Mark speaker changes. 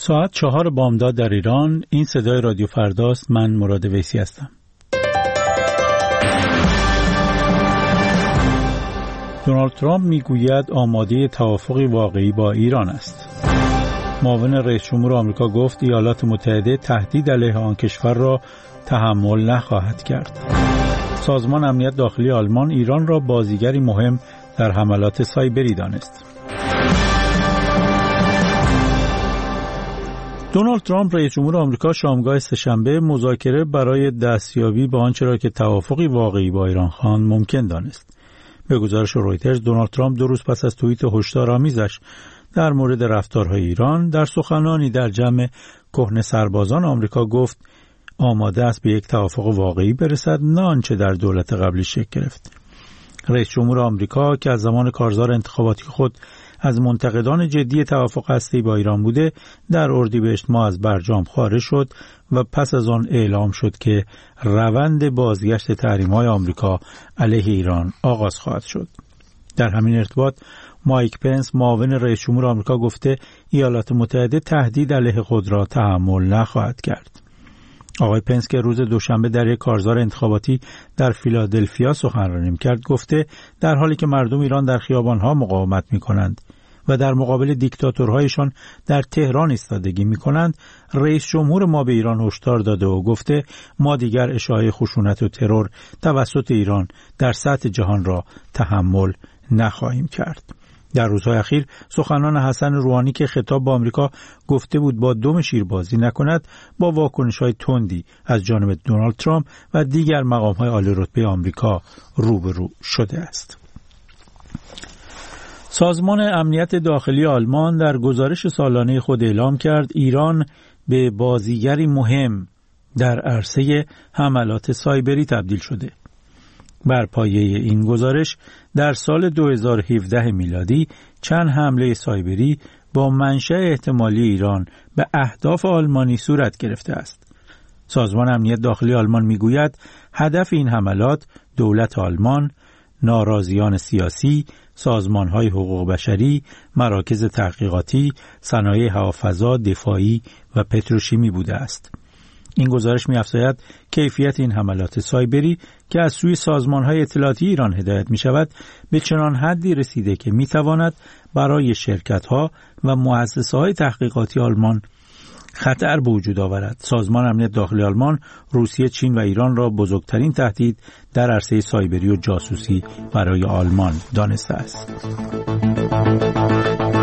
Speaker 1: ساعت 4 بامداد در ایران. این صدای رادیو فرداست. من مراد ویسی هستم. دونالد ترامپ میگوید آماده توافقی واقعی با ایران است. معاون رئیس جمهور آمریکا گفت ایالات متحده تهدید علیه آن کشور را تحمل نخواهد کرد. سازمان امنیت داخلی آلمان ایران را بازیگری مهم در حملات سایبری دانست. دونالد ترامپ رئیس جمهور آمریکا شامگاه سه‌شنبه مذاکره برای دستیابی به آنچه را که توافقی واقعی با ایران خواند ممکن دانست. به گزارش رویترز، دونالد ترامپ 2 روز پس از توییت هشدارآمیزش در مورد رفتارهای ایران در سخنانی در جمع کهنه سربازان آمریکا گفت آماده است به یک توافق واقعی برسد، نه آنچه در دولت قبلی شکل گرفت. رئیس جمهور آمریکا که از زمان کارزار انتخاباتی خود از منتقدان جدی توافق هسته‌ای با ایران بوده، در اردیبهشت ماه از برجام خارج شد و پس از آن اعلام شد که روند بازگشت تحریم‌های آمریکا علیه ایران آغاز خواهد شد. در همین ارتباط مایک پنس معاون رئیس جمهور آمریکا گفته ایالات متحده تهدید علیه خود را تحمل نخواهد کرد. آقای پنس که روز دوشنبه در یک کارزار انتخاباتی در فیلادلفیا سخنرانی کرد گفته در حالی که مردم ایران در خیابان‌ها مقاومت می‌کنند و در مقابل دیکتاتورهایشان در تهران ایستادگی می‌کنند، رئیس جمهور ما به ایران هشدار داده و گفته ما دیگر اشاعه خشونت و ترور توسط ایران در سطح جهان را تحمل نخواهیم کرد. در روزهای اخیر سخنان حسن روحانی که خطاب به آمریکا گفته بود با دم شیر بازی نکند، با واکنش‌های تندی از جانب دونالد ترامپ و دیگر مقام‌های عالی رتبه آمریکا روبرو شده است. سازمان امنیت داخلی آلمان در گزارش سالانه خود اعلام کرد ایران به بازیگری مهم در عرصه حملات سایبری تبدیل شده. بر پایه این گزارش در سال 2017 میلادی چند حمله سایبری با منشأ احتمالی ایران به اهداف آلمانی صورت گرفته است. سازمان امنیت داخلی آلمان میگوید هدف این حملات دولت آلمان، ناراضیان سیاسی، سازمان‌های حقوق بشری، مراکز تحقیقاتی، صنایع هوافضا، دفاعی و پتروشیمی بوده است. این گزارش می‌افزاید کیفیت این حملات سایبری که از سوی سازمان‌های اطلاعاتی ایران هدایت می‌شود به چنان حدی رسیده که می‌تواند برای شرکت‌ها و مؤسسه‌های تحقیقاتی آلمان خطر به وجود آورد. سازمان امنیت داخلی آلمان روسیه، چین و ایران را بزرگترین تهدید در عرصه سایبری و جاسوسی برای آلمان دانسته است.